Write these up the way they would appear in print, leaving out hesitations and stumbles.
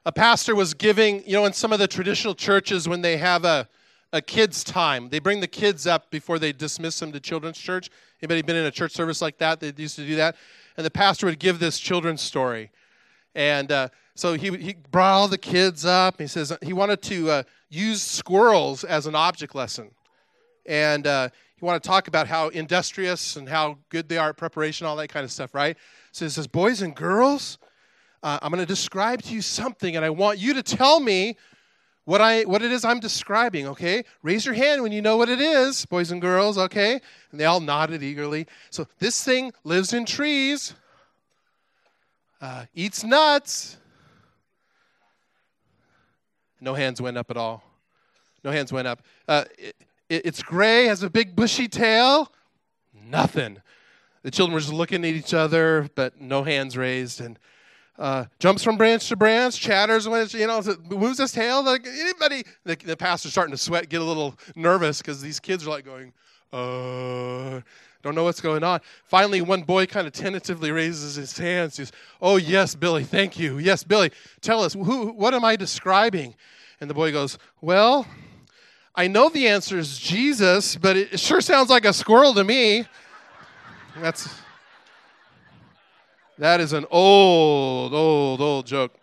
A pastor was giving, in some of the traditional churches when they have a kids' time, they bring the kids up before they dismiss them to children's church. Anybody been in a church service like that? They used to do that. And the pastor would give this children's story. And so he brought all the kids up. He says he wanted to use squirrels as an object lesson. And he wanted to talk about how industrious and how good they are at preparation, all that kind of stuff, right? So he says, boys and girls, I'm going to describe to you something, and I want you to tell me what it is I'm describing, okay? Raise your hand when you know what it is, boys and girls, okay? And they all nodded eagerly. So this thing lives in trees, eats nuts. No hands went up at all. No hands went up. It's gray, has a big bushy tail. Nothing. The children were just looking at each other, but no hands raised. And jumps from branch to branch, chatters, moves his tail. Like anybody, the pastor's starting to sweat, get a little nervous because these kids are like going, don't know what's going on. Finally, one boy kind of tentatively raises his hands. He says, oh, yes, Billy, thank you. Yes, Billy, tell us, what am I describing? And the boy goes, well, I know the answer is Jesus, but it sure sounds like a squirrel to me. That is an old joke.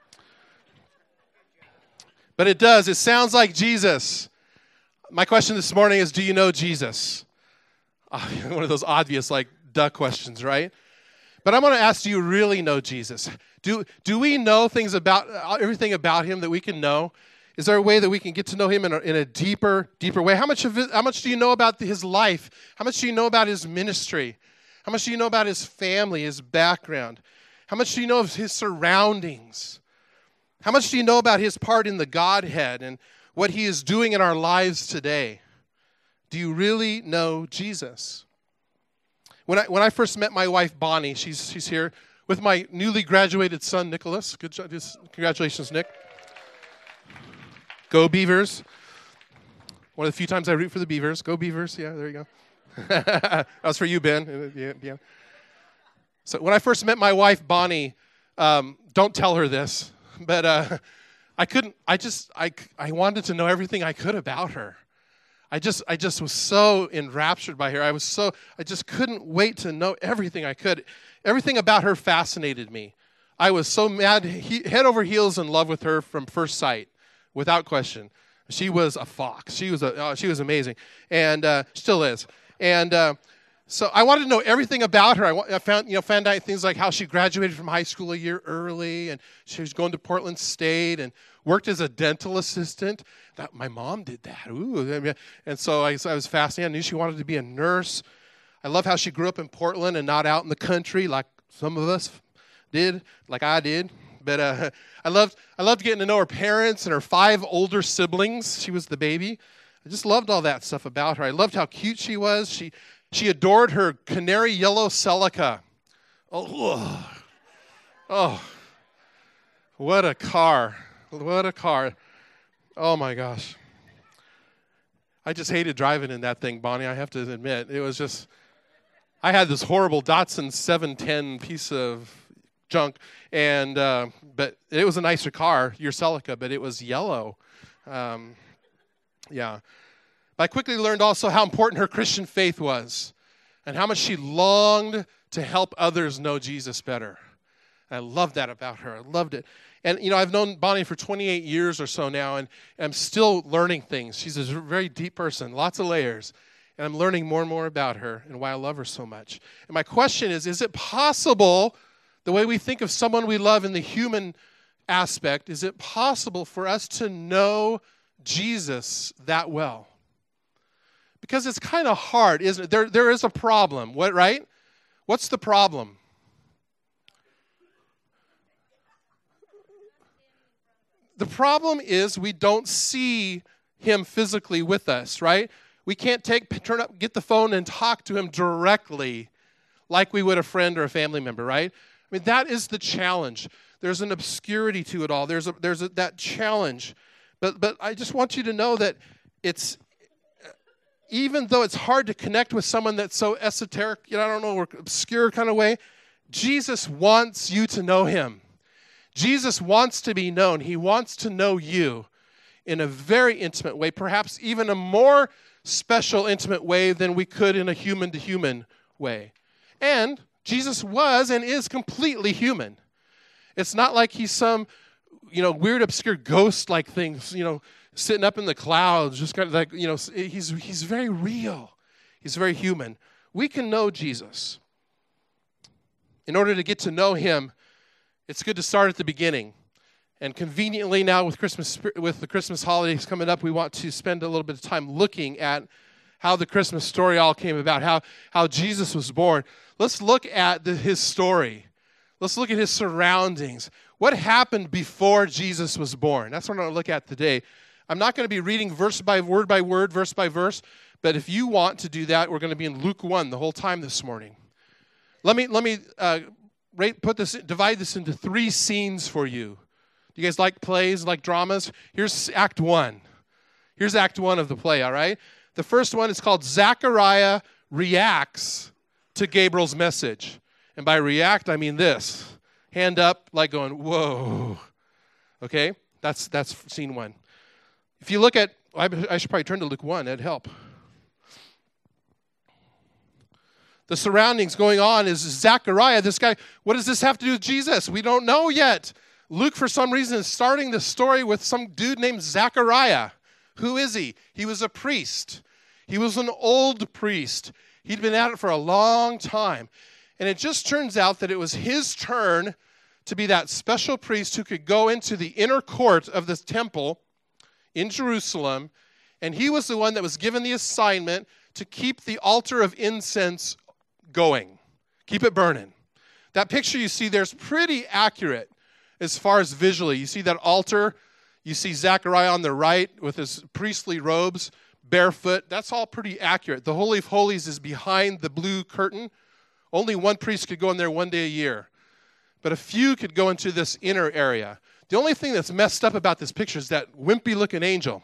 But it does. It sounds like Jesus. My question this morning is, do you know Jesus? One of those obvious, duh questions, right? But I'm going to ask, do you really know Jesus? Do we know things about everything about him that we can know? Is there a way that we can get to know him in a deeper way? How much do you know about his life? How much do you know about his ministry? How much do you know about his family, his background? How much do you know of his surroundings? How much do you know about his part in the Godhead and what he is doing in our lives today? Do you really know Jesus? When I first met my wife, Bonnie, she's here, with my newly graduated son, Nicholas. Good job. Congratulations, Nick. Go Beavers. One of the few times I root for the Beavers. Go Beavers. Yeah, there you go. That was for you, Ben. Yeah. So when I first met my wife, Bonnie, don't tell her this, but I wanted to know everything I could about her. I just was so enraptured by her. I just couldn't wait to know everything I could. Everything about her fascinated me. I was so mad, head over heels in love with her from first sight, without question. She was a fox. She was amazing, and still is. And so I wanted to know everything about her. I found out things like how she graduated from high school a year early, and she was going to Portland State and worked as a dental assistant. My mom did that. Ooh. And so I was fascinated. I knew she wanted to be a nurse. I love how she grew up in Portland and not out in the country like some of us did, like I did. But I loved getting to know her parents and her 5 older siblings. She was the baby. I just loved all that stuff about her. I loved how cute she was. She adored her canary yellow Celica. Oh, what a car. What a car. Oh, my gosh. I just hated driving in that thing, Bonnie, I have to admit. It was just, I had this horrible Datsun 710 piece of junk, and but it was a nicer car, your Celica, but it was yellow. Yeah. But I quickly learned also how important her Christian faith was and how much she longed to help others know Jesus better. I loved that about her. I loved it. And, I've known Bonnie for 28 years or so now, and I'm still learning things. She's a very deep person, lots of layers. And I'm learning more and more about her and why I love her so much. And my question is it possible, the way we think of someone we love in the human aspect, is it possible for us to know Jesus that well? Because it's kind of hard, isn't it? There is a problem, right? What's the problem? The problem is we don't see him physically with us, right? We can't get the phone and talk to him directly like we would a friend or a family member, right? I mean, that is the challenge. There's an obscurity to it all. There's that challenge. But I just want you to know that it's, even though it's hard to connect with someone that's so esoteric, or obscure kind of way, Jesus wants you to know him. Jesus wants to be known. He wants to know you in a very intimate way, perhaps even a more special, intimate way than we could in a human-to-human way. And Jesus was and is completely human. It's not like he's some, weird, obscure ghost-like thing, sitting up in the clouds, just kind of like, he's very real. He's very human. We can know Jesus. In order to get to know him, it's good to start at the beginning. And conveniently now with the Christmas holidays coming up, we want to spend a little bit of time looking at how the Christmas story all came about, how Jesus was born. Let's look at his story. Let's look at his surroundings. What happened before Jesus was born? That's what I'm going to look at today. I'm not going to be reading verse by word, verse by verse, but if you want to do that, we're going to be in Luke 1 the whole time this morning. Let me divide this into 3 scenes for you. Do you guys like plays, like dramas? Here's Act 1. Here's Act 1 of the play, all right? The first one is called Zechariah Reacts to Gabriel's Message. And by react, I mean this. Hand up, like going, whoa. Okay? That's scene 1. If you look at, I should probably turn to Luke 1. That'd help. The surroundings going on is Zechariah, this guy. What does this have to do with Jesus? We don't know yet. Luke, for some reason, is starting the story with some dude named Zechariah. Who is he? He was a priest. He was an old priest. He'd been at it for a long time. And it just turns out that it was his turn to be that special priest who could go into the inner court of this temple in Jerusalem. And he was the one that was given the assignment to keep the altar of incense going. Keep it burning. That picture you see there is pretty accurate as far as visually. You see that altar. You see Zechariah on the right with his priestly robes, barefoot. That's all pretty accurate. The Holy of Holies is behind the blue curtain. Only one priest could go in there one day a year. But a few could go into this inner area. The only thing that's messed up about this picture is that wimpy-looking angel.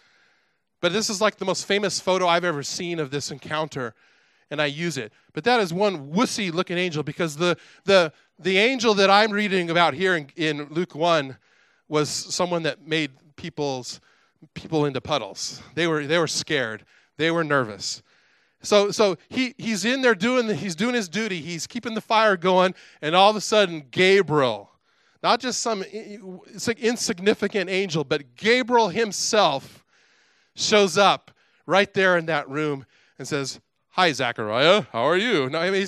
But this is like the most famous photo I've ever seen of this encounter, and I use it. But that is one wussy-looking angel, because the angel that I'm reading about here in Luke 1 was someone that made people into puddles. They were scared. They were nervous. So he's in there he's doing his duty. He's keeping the fire going, and all of a sudden, Gabriel, not just some insignificant angel, but Gabriel himself shows right there in that room and says, "Hi, Zechariah. How are you?" No, I mean,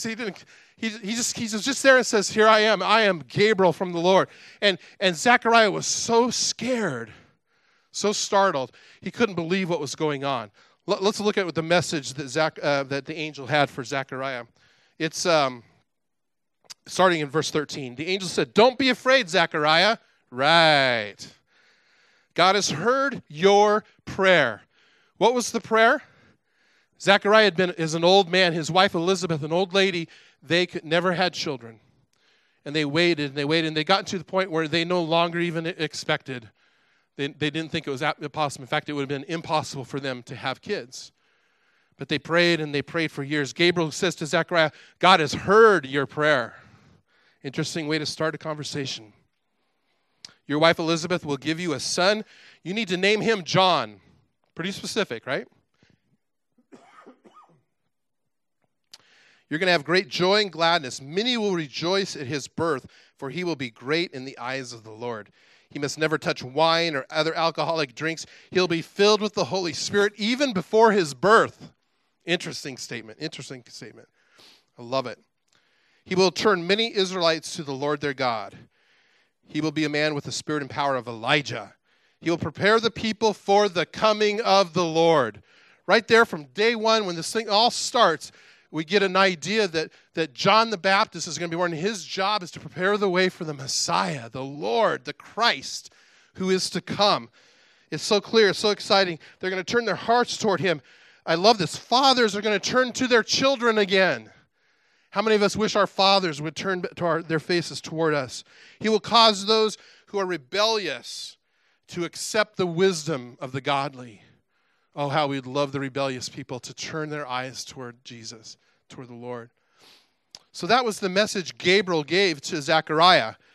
he's just there and says, "Here I am. I am Gabriel from the Lord." And Zechariah was so scared, so startled, he couldn't believe what was going on. Let's look at the message that the angel had for Zechariah. It's starting in verse 13. The angel said, "Don't be afraid, Zechariah." Right. God has heard your prayer. What was the prayer? Zechariah is an old man. His wife Elizabeth, an old lady, they never had children. And they waited, and they got to the point where they no longer even expected. They didn't think it was possible. In fact, it would have been impossible for them to have kids. But they prayed, and they prayed for years. Gabriel says to Zechariah, "God has heard your prayer." Interesting way to start a conversation. Your wife Elizabeth will give you a son. You need to name him John. Pretty specific, right? You're going to have great joy and gladness. Many will rejoice at his birth, for he will be great in the eyes of the Lord. He must never touch wine or other alcoholic drinks. He'll be filled with the Holy Spirit even before his birth. Interesting statement. I love it. He will turn many Israelites to the Lord their God. He will be a man with the spirit and power of Elijah. He will prepare the people for the coming of the Lord. Right there from day one, when this thing all starts, we get an idea that John the Baptist is going to be born. His job is to prepare the way for the Messiah, the Lord, the Christ, who is to come. It's so clear, it's so exciting. They're going to turn their hearts toward him. I love this. Fathers are going to turn to their children again. How many of us wish our fathers would turn their faces toward us? He will cause those who are rebellious to accept the wisdom of the godly. Oh, how we'd love the rebellious people to turn their eyes toward Jesus, toward the Lord. So that was the message Gabriel gave to Zechariah.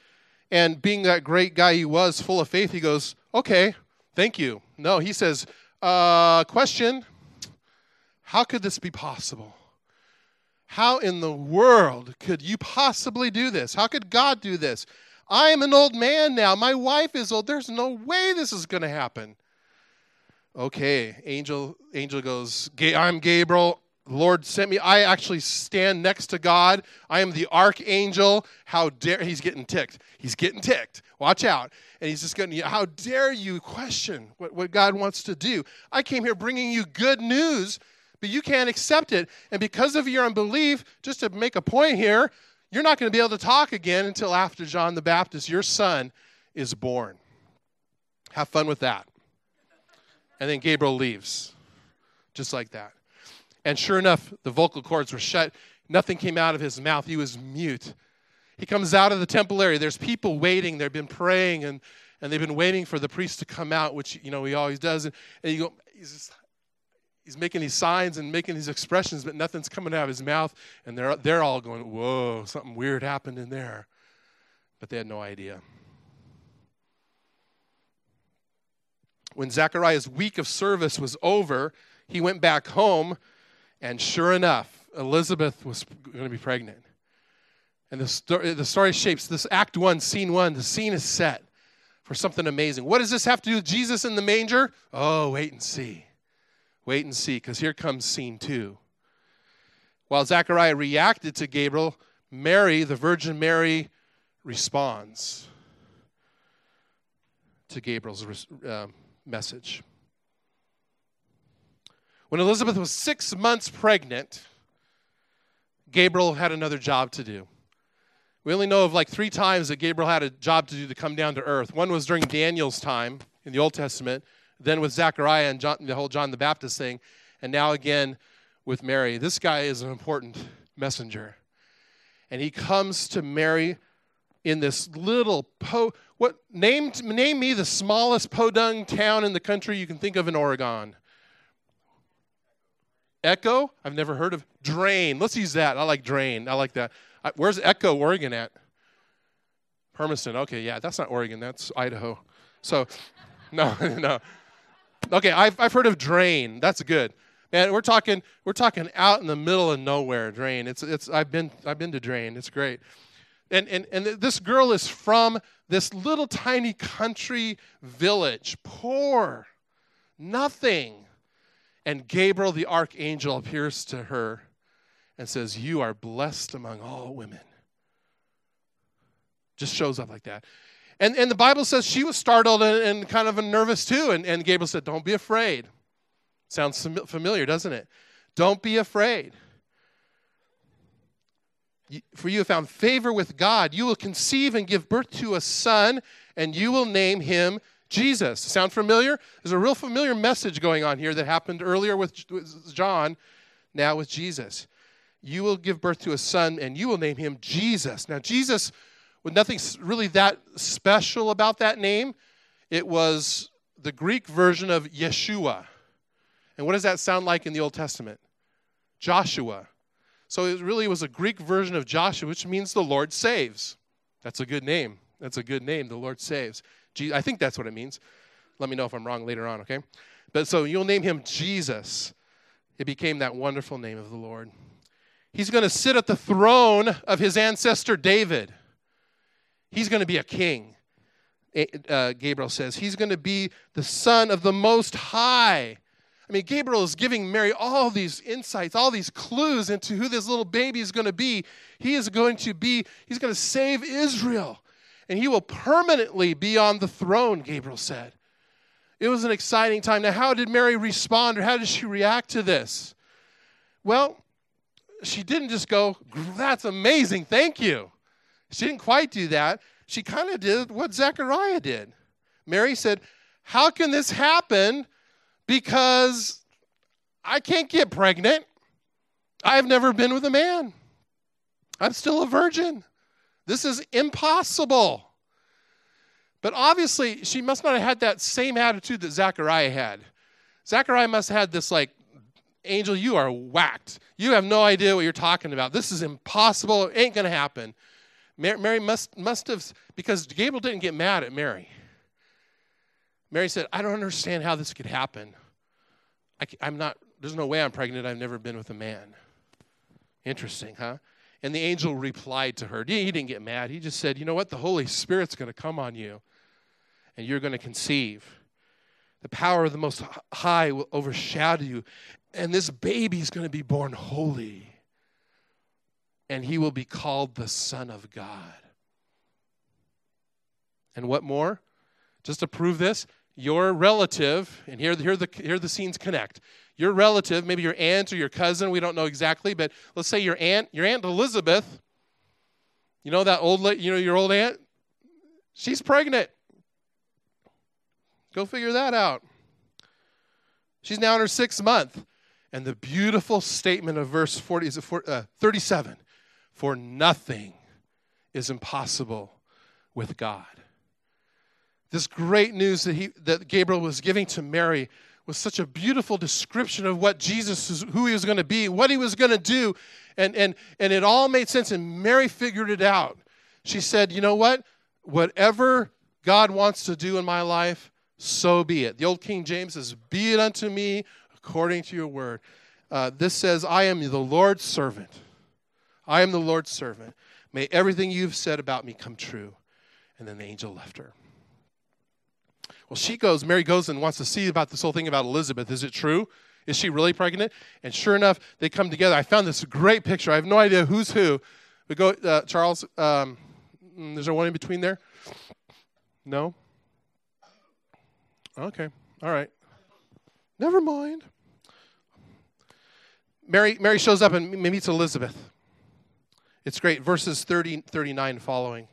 And being that great guy he was, full of faith, he goes, okay, thank you. No, he says, question, how could this be possible? How in the world could you possibly do this? How could God do this? I am an old man now. My wife is old. There's no way this is going to happen. Okay, angel goes, I'm Gabriel. The Lord sent me. I actually stand next to God. I am the archangel. How dare, he's getting ticked. He's getting ticked. Watch out. And he's just going, how dare you question what God wants to do? I came here bringing you good news, but you can't accept it. And because of your unbelief, just to make a point here, you're not going to be able to talk again until after John the Baptist, your son, is born. Have fun with that. And then Gabriel leaves, just like that. And sure enough, the vocal cords were shut. Nothing came out of his mouth. He was mute. He comes out of the temple area. There's people waiting. They've been praying, and they've been waiting for the priest to come out, which, he always does. And he's making these signs and making these expressions, but nothing's coming out of his mouth. And they're all going, whoa, something weird happened in there. But they had no idea. When Zechariah's week of service was over, he went back home, and sure enough, Elizabeth was going to be pregnant. And the story shapes this Act 1, Scene 1. The scene is set for something amazing. What does this have to do with Jesus in the manger? Oh, wait and see. Wait and see, because here comes Scene 2. While Zechariah reacted to Gabriel, Mary, the Virgin Mary, responds to Gabriel's message. When Elizabeth was 6 months pregnant, Gabriel had another job to do. We only know of like 3 times that Gabriel had a job to do to come down to earth. One was during Daniel's time in the Old Testament, then with Zechariah and the whole John the Baptist thing, and now again with Mary. This guy is an important messenger. And he comes to Mary in this little name me the smallest podunk town in the country you can think of in Oregon. Echo? I've never heard of. Drain. Let's use that. I like Drain. I like that. Where's Echo, Oregon at? Hermiston. Okay, yeah, that's not Oregon. That's Idaho. So, no. Okay, I've heard of Drain. That's good. Man, we're talking out in the middle of nowhere. Drain. I've been to Drain. It's great. And this girl is from this little tiny country village, poor, nothing. And Gabriel, the archangel, appears to her and says, you are blessed among all women. Just shows up like that. And the Bible says she was startled and kind of nervous too. And Gabriel said, don't be afraid. Sounds familiar, doesn't it? Don't be afraid. For you have found favor with God. You will conceive and give birth to a son, and you will name him Jesus. Sound familiar? There's a real familiar message going on here that happened earlier with John, now with Jesus. You will give birth to a son, and you will name him Jesus. Now, Jesus, with nothing really that special about that name, it was the Greek version of Yeshua. And what does that sound like in the Old Testament? Joshua. So it really was a Greek version of Joshua, which means the Lord saves. That's a good name. That's a good name, the Lord saves. I think that's what it means. Let me know if I'm wrong later on, okay? But so you'll name him Jesus. It became that wonderful name of the Lord. He's going to sit at the throne of his ancestor David. He's going to be a king, Gabriel says. He's going to be the son of the Most High. I mean, Gabriel is giving Mary all these insights, all these clues into who this little baby is going to be. He's going to save Israel. And he will permanently be on the throne, Gabriel said. It was an exciting time. Now, how did Mary respond, or how did she react to this? Well, she didn't just go, that's amazing, thank you. She didn't quite do that. She kind of did what Zechariah did. Mary said, how can this happen? Because I can't get pregnant. I've never been with a man. I'm still a virgin. This is impossible. But obviously, she must not have had that same attitude that Zechariah had. Zechariah must have had this like, angel, you are whacked. You have no idea what you're talking about. This is impossible. It ain't going to happen. Mary must have, because Gabriel didn't get mad at Mary. Mary said, I don't understand how this could happen. There's no way I'm pregnant. I've never been with a man. Interesting, huh? And the angel replied to her. He didn't get mad. He just said, you know what? The Holy Spirit's going to come on you, and you're going to conceive. The power of the Most High will overshadow you, and this baby's going to be born holy, and he will be called the Son of God. And what more? Just to prove this, your relative, and here the scenes connect. Your relative, maybe your aunt or your cousin, we don't know exactly, but let's say your aunt Elizabeth, you know that your old aunt, she's pregnant. Go figure that out. She's now in her 6th month. And the beautiful statement of verse 37, for nothing is impossible with God. This great news that Gabriel was giving to Mary was such a beautiful description of what Jesus, who he was going to be, what he was going to do. And it all made sense, and Mary figured it out. She said, you know what? Whatever God wants to do in my life, so be it. The old King James says, be it unto me according to your word. This says, I am the Lord's servant. I am the Lord's servant. May everything you've said about me come true. And then the angel left her. Well, Mary goes and wants to see about this whole thing about Elizabeth. Is it true? Is she really pregnant? And sure enough, they come together. I found this great picture. I have no idea who's who. We go, Charles, is there one in between there? No? Okay. All right. Never mind. Mary shows up and meets Elizabeth. It's great. Verses 30, 39 following.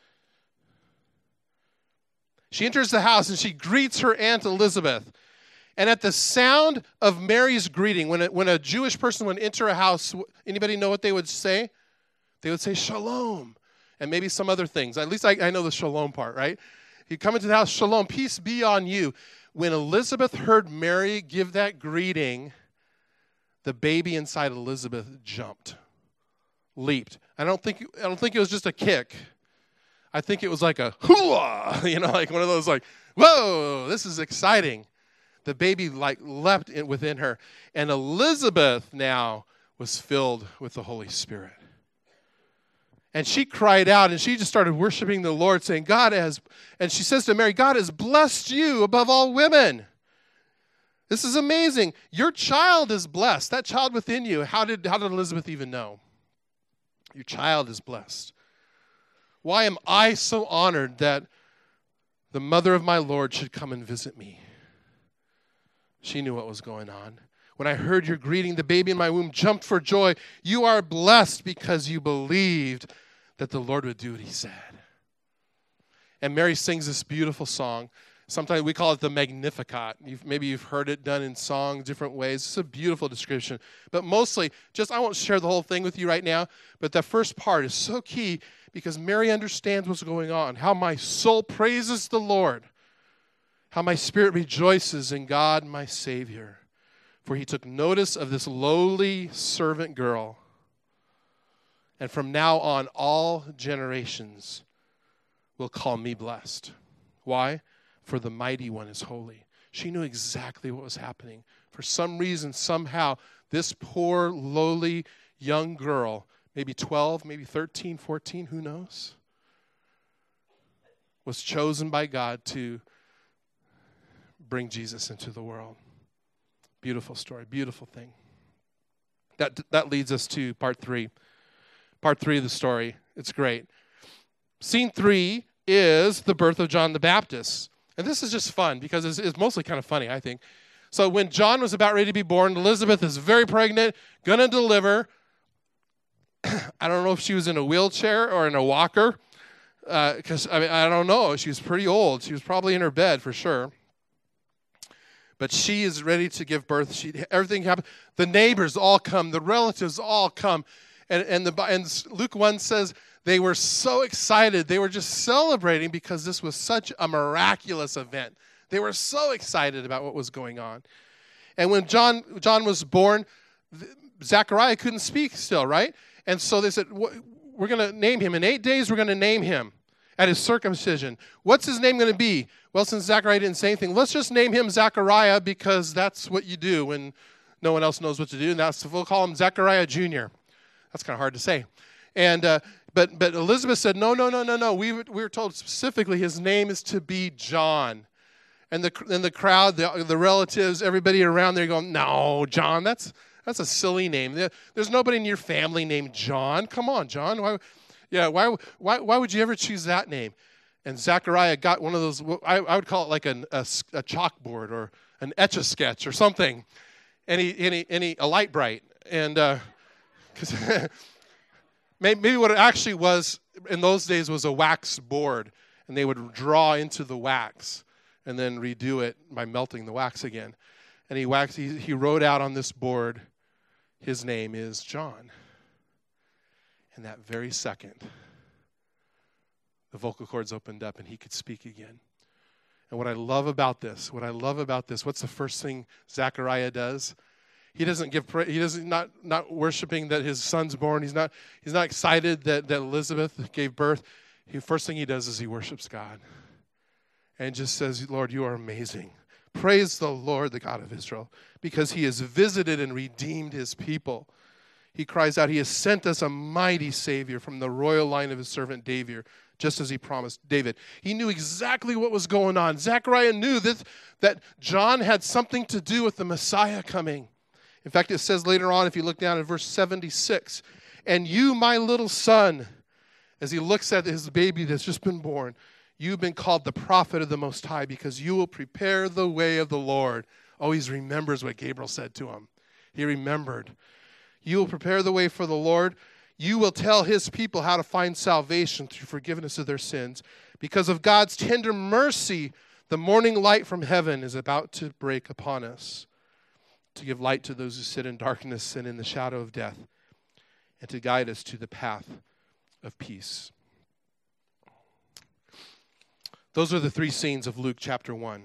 She enters the house and she greets her Aunt Elizabeth. And at the sound of Mary's greeting, when a Jewish person would enter a house, anybody know what they would say? They would say shalom and maybe some other things. At least I know the shalom part, right? You come into the house, shalom, peace be on you. When Elizabeth heard Mary give that greeting, the baby inside Elizabeth jumped, leaped. I don't think it was just a kick. I think it was like a hooah, like one of those like, whoa, this is exciting. The baby leapt within her. And Elizabeth now was filled with the Holy Spirit. And she cried out and she just started worshiping the Lord, saying, and she says to Mary, God has blessed you above all women. This is amazing. Your child is blessed. That child within you. How did Elizabeth even know? Your child is blessed. Why am I so honored that the mother of my Lord should come and visit me? She knew what was going on. When I heard your greeting, the baby in my womb jumped for joy. You are blessed because you believed that the Lord would do what he said. And Mary sings this beautiful song. Sometimes we call it the Magnificat. Maybe you've heard it done in song, different ways. It's a beautiful description. But mostly, I won't share the whole thing with you right now, but that first part is so key because Mary understands what's going on, how my soul praises the Lord, how my spirit rejoices in God, my Savior, for he took notice of this lowly servant girl. And from now on, all generations will call me blessed. Why? For the mighty one is holy. She knew exactly what was happening. For some reason, somehow, this poor, lowly young girl, maybe 12, maybe 13, 14, who knows, was chosen by God to bring Jesus into the world. Beautiful story, beautiful thing. That leads us to part 3. Part 3 of the story. It's great. Scene 3 is the birth of John the Baptist. And this is just fun because it's mostly kind of funny, I think. So when John was about ready to be born, Elizabeth is very pregnant, going to deliver. I don't know if she was in a wheelchair or in a walker because, I don't know. She was pretty old. She was probably in her bed for sure. But she is ready to give birth. Everything happened. The neighbors all come. The relatives all come. And Luke 1 says they were so excited. They were just celebrating because this was such a miraculous event. They were so excited about what was going on. And when John was born, Zechariah couldn't speak still, right? And so they said, we're going to name him. In 8 days, we're going to name him at his circumcision. What's his name going to be? Well, since Zechariah didn't say anything, let's just name him Zechariah because that's what you do when no one else knows what to do. And we'll call him Zechariah Jr. That's kind of hard to say. And but Elizabeth said, no. We were told specifically his name is to be John. And the crowd, the relatives, everybody around there going, no, John, that's a silly name. There's nobody in your family named John. Come on, John. Why would you ever choose that name? And Zechariah got one of those, I would call it like a chalkboard or an Etch-a-Sketch or something, and he a light bright. And because maybe what it actually was in those days was a wax board, and they would draw into the wax and then redo it by melting the wax again. And he wrote out on this board, his name is John. And that very second, the vocal cords opened up and he could speak again. And what I love about this, what's the first thing Zechariah does? He doesn't not worshiping that his son's born. He's not excited that Elizabeth gave birth. First thing he does is he worships God. And just says, Lord, you are amazing. Praise the Lord, the God of Israel, because he has visited and redeemed his people. He cries out, he has sent us a mighty Savior from the royal line of his servant David, just as he promised David. He knew exactly what was going on. Zechariah knew that John had something to do with the Messiah coming. In fact, it says later on, if you look down at verse 76, and you, my little son, as he looks at his baby that's just been born, you've been called the prophet of the Most High because you will prepare the way of the Lord. Oh, he remembers what Gabriel said to him. He remembered. You will prepare the way for the Lord. You will tell his people how to find salvation through forgiveness of their sins. Because of God's tender mercy, the morning light from heaven is about to break upon us, to give light to those who sit in darkness and in the shadow of death, and to guide us to the path of peace. Those are the three scenes of Luke chapter 1.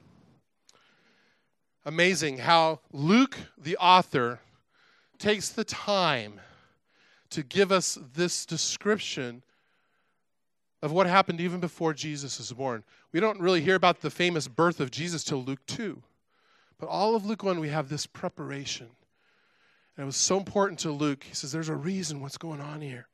Amazing how Luke, the author, takes the time to give us this description of what happened even before Jesus was born. We don't really hear about the famous birth of Jesus till Luke 2. But all of Luke 1, we have this preparation. And it was so important to Luke. He says, there's a reason what's going on here.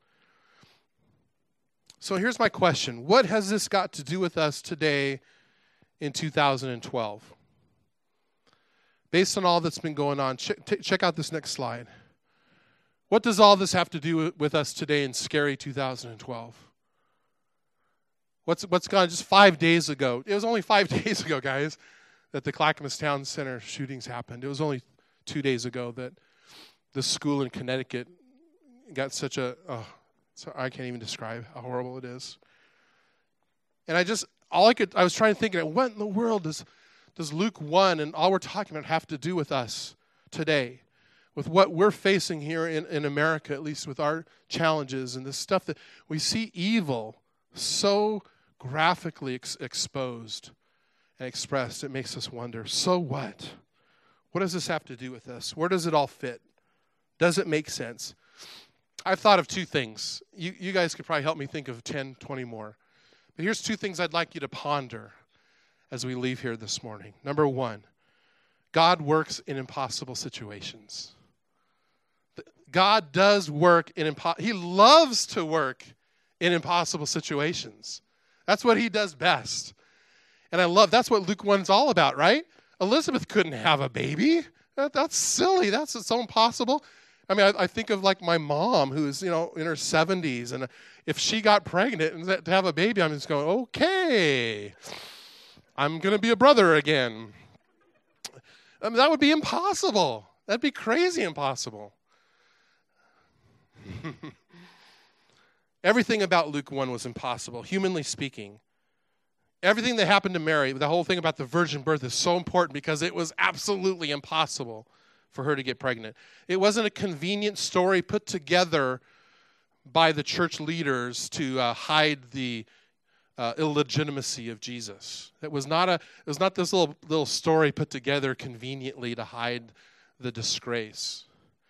So here's my question. What has this got to do with us today in 2012? Based on all that's been going on, check out this next slide. What does all this have to do with us today in scary 2012? What's gone just 5 days ago? It was only 5 days ago, guys, that the Clackamas Town Center shootings happened. It was only 2 days ago that the school in Connecticut got such a... So I can't even describe how horrible it is. And I was trying to think, what in the world does Luke 1 and all we're talking about have to do with us today? With what we're facing here in America, at least with our challenges and the stuff that we see evil so graphically exposed and expressed, it makes us wonder, so what? What does this have to do with us? Where does it all fit? Does it make sense? I've thought of two things. You guys could probably help me think of 10, 20 more. But here's two things I'd like you to ponder as we leave here this morning. Number one, God works in impossible situations. God does work in He loves to work in impossible situations. That's what he does best. And that's what Luke 1 is all about, right? Elizabeth couldn't have a baby. That's silly. That's so impossible. I mean, I think of like my mom who's, in her 70s. And if she got pregnant and to have a baby, I'm just going, okay, I'm going to be a brother again. I mean, that would be impossible. That'd be crazy impossible. Everything about Luke 1 was impossible, humanly speaking. Everything that happened to Mary, the whole thing about the virgin birth is so important because it was absolutely impossible for her to get pregnant. It wasn't a convenient story put together by the church leaders to hide the illegitimacy of Jesus. It was not this little story put together conveniently to hide the disgrace.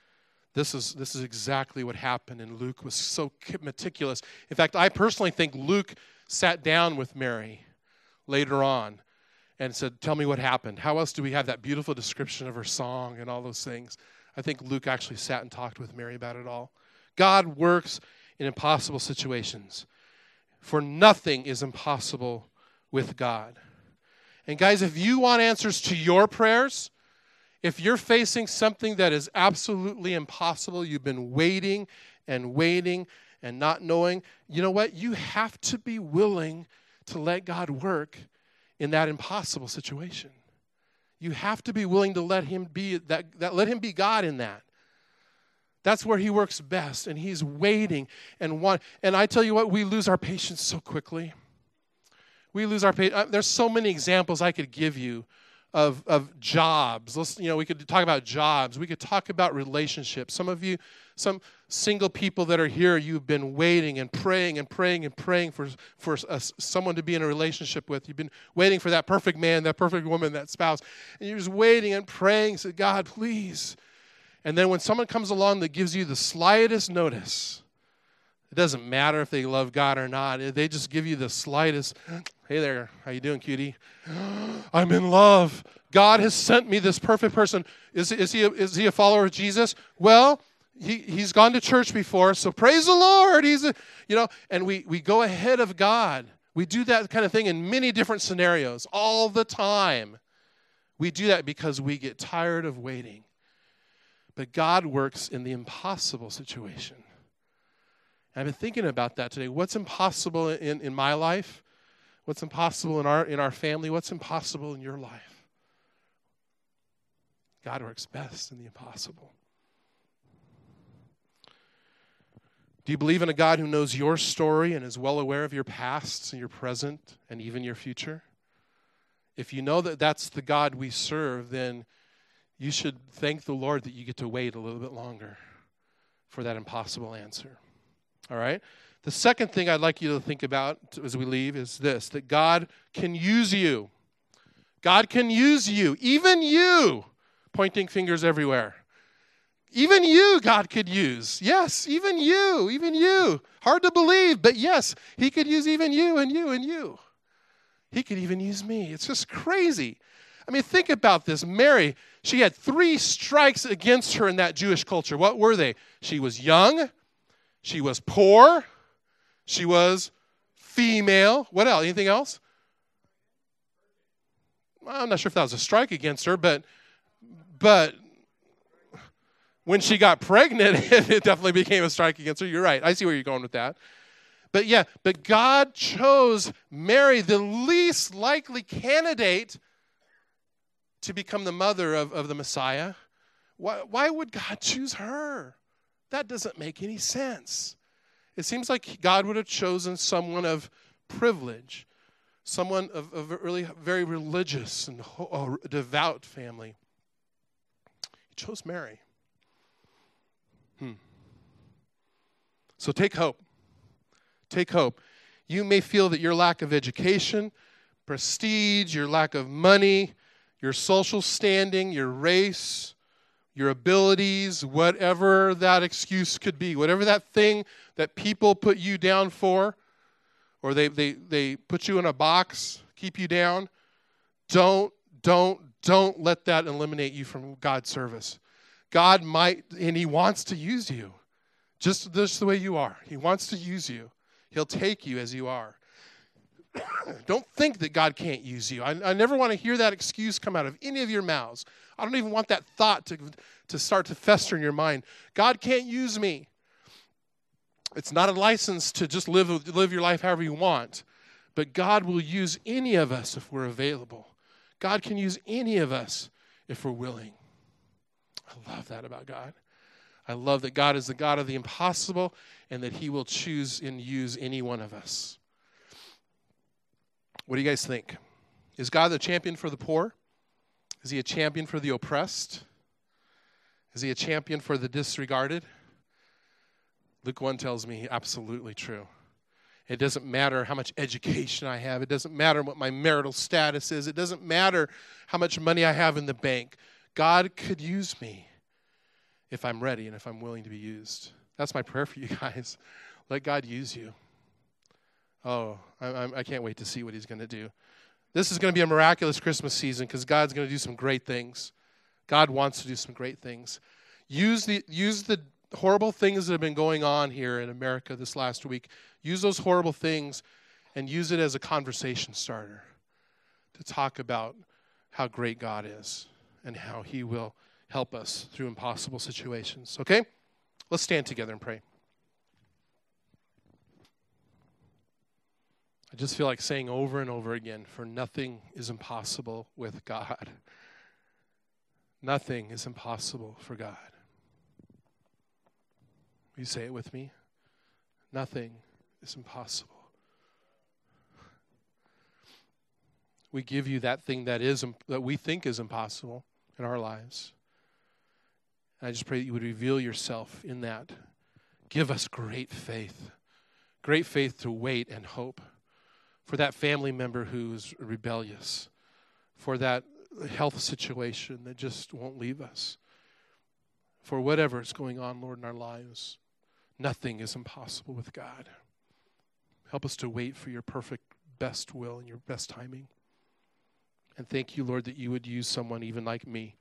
This is exactly what happened, and Luke was so meticulous. In fact, I personally think Luke sat down with Mary later on and said, tell me what happened. How else do we have that beautiful description of her song and all those things? I think Luke actually sat and talked with Mary about it all. God works in impossible situations. For nothing is impossible with God. And guys, if you want answers to your prayers, if you're facing something that is absolutely impossible, you've been waiting and waiting and not knowing, you know what? You have to be willing to let God work in that impossible situation. You have to be willing to let him be let him be God in that. That's where he works best, and he's waiting and I tell you what, we lose our patience so quickly. We lose our patience. There's so many examples I could give you of jobs. We could talk about jobs. We could talk about relationships. Some of you, some single people that are here, you've been waiting and praying and praying and praying for someone to be in a relationship with. You've been waiting for that perfect man, that perfect woman, that spouse. And you're just waiting and praying, say, God, please. And then when someone comes along that gives you the slightest notice, it doesn't matter if they love God or not. They just give you the slightest, hey there, how you doing, cutie? I'm in love. God has sent me this perfect person. Is he a follower of Jesus? Well, he's gone to church before, so praise the Lord. And we go ahead of God. We do that kind of thing in many different scenarios all the time. We do that because we get tired of waiting. But God works in the impossible situation. I've been thinking about that today. What's impossible in my life? What's impossible in our family? What's impossible in your life? God works best in the impossible. Do you believe in a God who knows your story and is well aware of your past and your present and even your future? If you know that that's the God we serve, then you should thank the Lord that you get to wait a little bit longer for that impossible answer. All right? The second thing I'd like you to think about as we leave is this, that God can use you. God can use you. Even you. Pointing fingers everywhere. Even you, God could use. Yes, even you, even you. Hard to believe, but yes, he could use even you and you and you. He could even use me. It's just crazy. I mean, think about this. Mary, she had 3 strikes against her in that Jewish culture. What were they? She was young. She was poor. She was female. What else? Anything else? I'm not sure if that was a strike against her, but when she got pregnant, it definitely became a strike against her. You're right. I see where you're going with that. But God chose Mary, the least likely candidate to become the mother of the Messiah. Why would God choose her? That doesn't make any sense. It seems like God would have chosen someone of privilege, someone of a really very religious and devout family. He chose Mary. So take hope. Take hope. You may feel that your lack of education, prestige, your lack of money, your social standing, your race, your abilities, whatever that excuse could be, whatever that thing that people put you down for, or they put you in a box, keep you down, don't let that eliminate you from God's service. God might, and he wants to use you, just the way you are. He wants to use you. He'll take you as you are. Don't think that God can't use you. I never want to hear that excuse come out of any of your mouths. I don't even want that thought to start to fester in your mind. God can't use me. It's not a license to just live your life however you want. But God will use any of us if we're available. God can use any of us if we're willing. I love that about God. I love that God is the God of the impossible and that he will choose and use any one of us. What do you guys think? Is God the champion for the poor? Is he a champion for the oppressed? Is he a champion for the disregarded? Luke 1 tells me absolutely true. It doesn't matter how much education I have. It doesn't matter what my marital status is. It doesn't matter how much money I have in the bank. God could use me. if I'm ready and if I'm willing to be used. That's my prayer for you guys. Let God use you. Oh, I can't wait to see what he's going to do. This is going to be a miraculous Christmas season because God's going to do some great things. God wants to do some great things. Use the horrible things that have been going on here in America this last week. Use those horrible things and use it as a conversation starter to talk about how great God is and how he will help us through impossible situations. Okay? Let's stand together and pray. I just feel like saying over and over again, for nothing is impossible with God. Nothing is impossible for God. Will you say it with me? Nothing is impossible. We give you that thing that we think is impossible in our lives. And I just pray that you would reveal yourself in that. Give us great faith to wait and hope for that family member who's rebellious, for that health situation that just won't leave us, for whatever is going on, Lord, in our lives. Nothing is impossible with God. Help us to wait for your perfect best will and your best timing. And thank you, Lord, that you would use someone even like me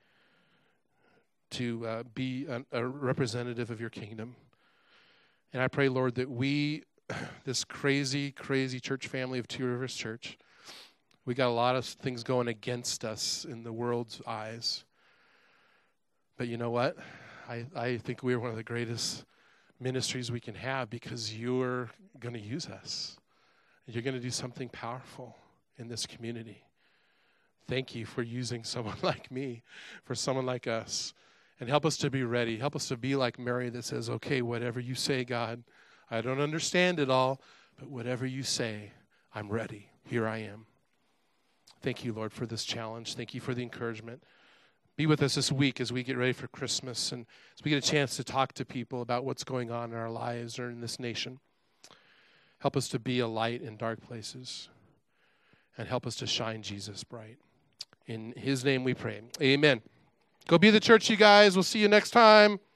to be a representative of your kingdom. And I pray, Lord, that we, this crazy, crazy church family of Two Rivers Church, we got a lot of things going against us in the world's eyes. But you know what? I think we're one of the greatest ministries we can have because you're going to use us. And you're going to do something powerful in this community. Thank you for using someone like me, for someone like us. And help us to be ready. Help us to be like Mary that says, okay, whatever you say, God, I don't understand it all, but whatever you say, I'm ready. Here I am. Thank you, Lord, for this challenge. Thank you for the encouragement. Be with us this week as we get ready for Christmas and as we get a chance to talk to people about what's going on in our lives or in this nation. Help us to be a light in dark places and help us to shine Jesus bright. In his name we pray. Amen. Go be the church, you guys. We'll see you next time.